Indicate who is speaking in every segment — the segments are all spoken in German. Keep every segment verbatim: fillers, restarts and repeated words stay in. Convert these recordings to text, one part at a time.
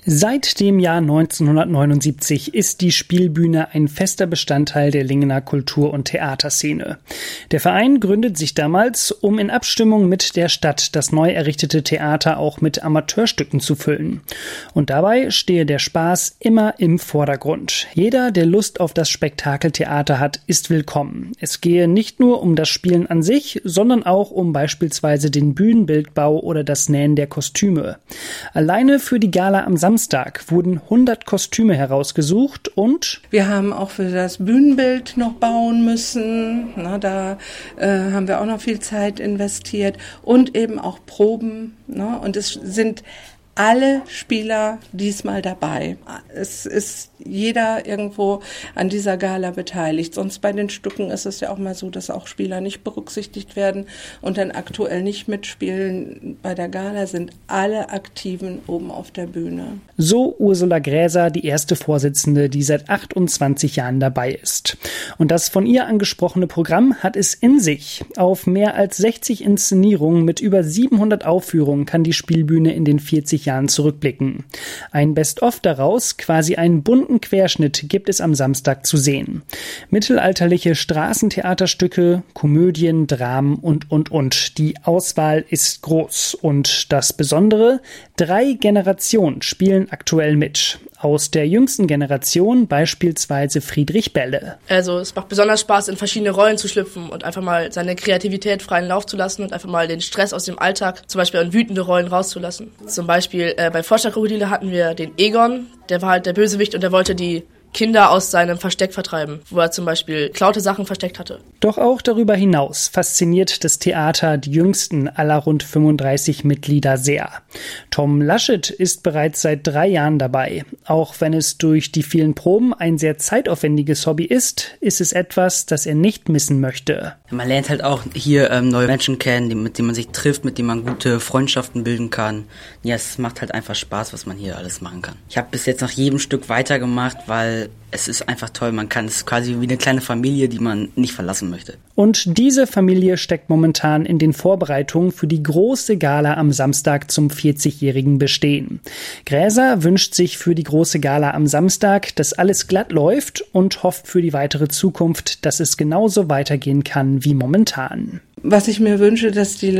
Speaker 1: Seit dem Jahr neunzehnhundertneunundsiebzig ist die Spielbühne ein fester Bestandteil der Lingener Kultur- und Theaterszene. Der Verein gründet sich damals, um in Abstimmung mit der Stadt das neu errichtete Theater auch mit Amateurstücken zu füllen. Und dabei stehe der Spaß immer im Vordergrund. Jeder, der Lust auf das Spektakeltheater hat, ist willkommen. Es gehe nicht nur um das Spielen an sich, sondern auch um beispielsweise den Bühnenbildbau oder das Nähen der Kostüme. Alleine für die Gala am Samstag wurden hundert Kostüme herausgesucht und
Speaker 2: wir haben auch für das Bühnenbild noch bauen müssen. Na, da äh, haben wir auch noch viel Zeit investiert und eben auch Proben. Na, und es sind alle Spieler diesmal dabei. Es ist jeder irgendwo an dieser Gala beteiligt. Sonst bei den Stücken ist es ja auch mal so, dass auch Spieler nicht berücksichtigt werden und dann aktuell nicht mitspielen. Bei der Gala sind alle Aktiven oben auf der Bühne.
Speaker 1: So Ursula Gräser, die erste Vorsitzende, die seit achtundzwanzig Jahren dabei ist. Und das von ihr angesprochene Programm hat es in sich. Auf mehr als sechzig Inszenierungen mit über siebenhundert Aufführungen kann die Spielbühne in den vierzig Jahren zurückblicken. Ein Best-of daraus, quasi einen bunten Querschnitt, gibt es am Samstag zu sehen. Mittelalterliche Straßentheaterstücke, Komödien, Dramen und, und, und. Die Auswahl ist groß. Und das Besondere, drei Generationen spielen aktuell mit. Aus der jüngsten Generation beispielsweise Friedrich Bälle.
Speaker 3: Also es macht besonders Spaß, in verschiedene Rollen zu schlüpfen und einfach mal seine Kreativität freien Lauf zu lassen und einfach mal den Stress aus dem Alltag, zum Beispiel in wütende Rollen rauszulassen. Zum Beispiel äh, bei Vorstadtkrokodile hatten wir den Egon, der war halt der Bösewicht und der wollte die Kinder aus seinem Versteck vertreiben, wo er zum Beispiel klaute Sachen versteckt hatte.
Speaker 1: Doch auch darüber hinaus fasziniert das Theater die jüngsten aller rund fünfunddreißig Mitglieder sehr. Tom Laschet ist bereits seit drei Jahren dabei. Auch wenn es durch die vielen Proben ein sehr zeitaufwendiges Hobby ist, ist es etwas, das er nicht missen möchte.
Speaker 4: Man lernt halt auch hier ähm, neue Menschen kennen, die, mit denen man sich trifft, mit denen man gute Freundschaften bilden kann. Ja, es macht halt einfach Spaß, was man hier alles machen kann. Ich habe bis jetzt nach jedem Stück weitergemacht, weil es ist einfach toll. Man kann, es ist quasi wie eine kleine Familie, die man nicht verlassen möchte.
Speaker 1: Und diese Familie steckt momentan in den Vorbereitungen für die große Gala am Samstag zum vierzigjährigen Bestehen. Gräser wünscht sich für die große Gala am Samstag, dass alles glatt läuft und hofft für die weitere Zukunft, dass es genauso weitergehen kann wie momentan.
Speaker 2: Was ich mir wünsche, dass die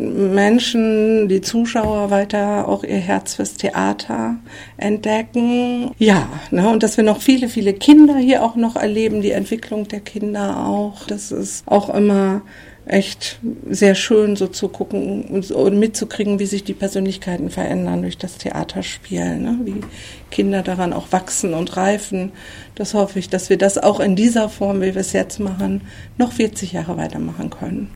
Speaker 2: Menschen, die Zuschauer weiter auch ihr Herz fürs Theater entdecken. Ja, ne, und dass wir noch viele, viele Kinder hier auch noch erleben, die Entwicklung der Kinder auch. Das ist auch immer echt sehr schön, so zu gucken und mitzukriegen, wie sich die Persönlichkeiten verändern durch das Theaterspiel, ne? Wie Kinder daran auch wachsen und reifen. Das hoffe ich, dass wir das auch in dieser Form, wie wir es jetzt machen, noch vierzig Jahre weitermachen können.